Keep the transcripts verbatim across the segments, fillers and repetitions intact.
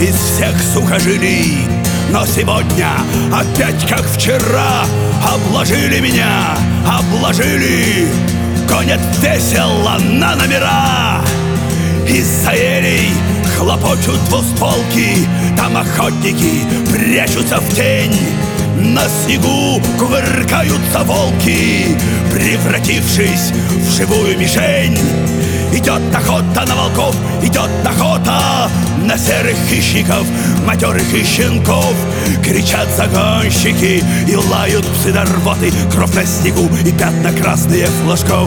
из всех сухожилий. Но сегодня опять как вчера обложили меня, обложили. Гонят весело на номера. Из-за елей хлопочут двустволки, там охотники прячутся в тень. На снегу кувыркаются волки, превратившись в живую мишень. Идет охота на волков, идет охота на серых хищников, матерых и щенков. Кричат загонщики и лают псы до рвоты, кровь на снегу и пятна красные флажков.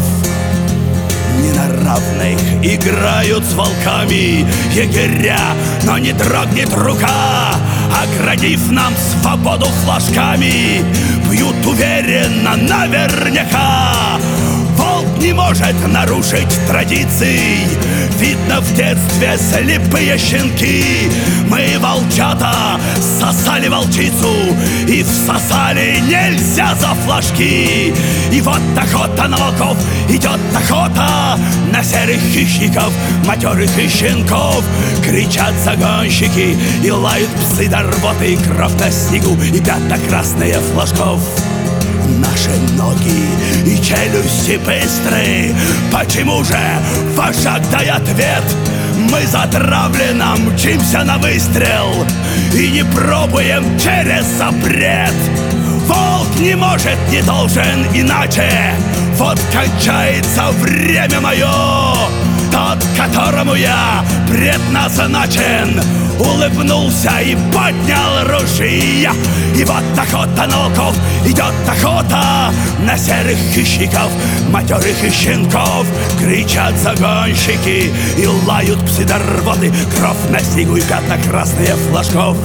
Не на равных играют с волками егеря, но не дрогнет рука, оградив нам свободу флажками. Бьют уверенно, наверняка. Волк не может нарушить традиций. Видно в детстве слепые щенки. Мы, волчата, сосали волчицу и всосали нельзя за флажки. И вот охота на волков, идет охота на серых хищников, матерых и щенков. Кричат загонщики и лают псы до рвоты, и кровь на снегу и пятна красные флажков. Наши ноги и челюсти быстры. Почему же, вожак, дай ответ? Мы затравленно мчимся на выстрел и не пробуем через запрет. Волк не может, не должен иначе. Вот кончается время мое. Тот, которому я предназначен, улыбнулся и поднял ружья. И вот охота на волков, идет охота на серых хищников, матерых и щенков. Кричат загонщики и лают псы до рвоты, кровь на снегу и пятна красные флажков.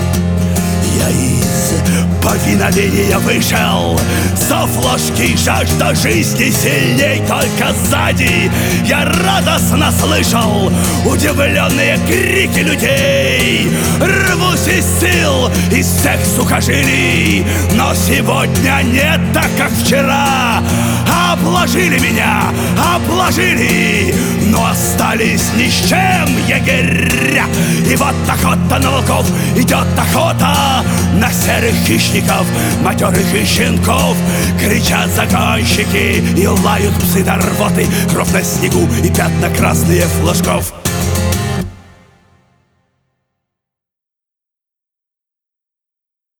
Я из повиновения вышел, за флажки жажда жизни сильней. Только сзади я радостно слышал удивленные крики людей. Рвусь из сил, из всех сухожилий, но сегодня не так, как вчера. Обложили меня, обложили, но остались ни с чем егеря. И вот охота на волков, идет охота на серых хищников, матерых и щенков. Кричат загонщики и лают псы до рвоты, кровь на снегу и пятна красные флажков.